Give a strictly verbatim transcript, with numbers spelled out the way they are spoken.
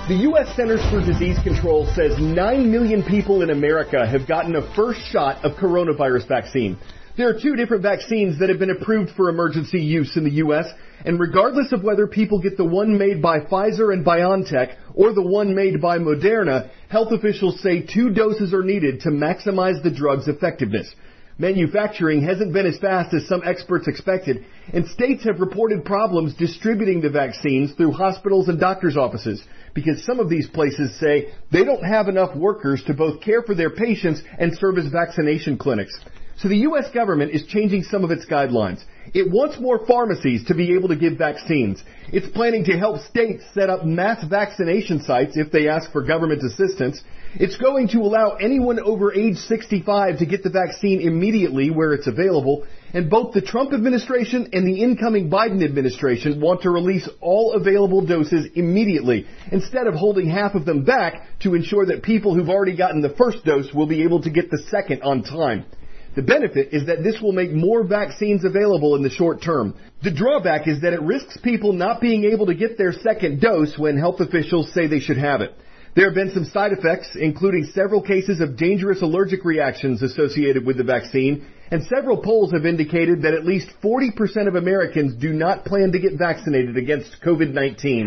The U S Centers for Disease Control says nine million people in America have gotten a first shot of coronavirus vaccine. There are two different vaccines that have been approved for emergency use in the U S, and regardless of whether people get the one made by Pfizer and BioNTech or the one made by Moderna, health officials say two doses are needed to maximize the drug's effectiveness. Manufacturing hasn't been as fast as some experts expected, and states have reported problems distributing the vaccines through hospitals and doctors' offices because some of these places say they don't have enough workers to both care for their patients and serve as vaccination clinics. So the U S government is changing some of its guidelines. It wants more pharmacies to be able to give vaccines. It's planning to help states set up mass vaccination sites if they ask for government assistance. It's going to allow anyone over age sixty-five to get the vaccine immediately where it's available. And both the Trump administration and the incoming Biden administration want to release all available doses immediately, instead of holding half of them back to ensure that people who've already gotten the first dose will be able to get the second on time. The benefit is that this will make more vaccines available in the short term. The drawback is that it risks people not being able to get their second dose when health officials say they should have it. There have been some side effects, including several cases of dangerous allergic reactions associated with the vaccine, and several polls have indicated that at least forty percent of Americans do not plan to get vaccinated against COVID nineteen.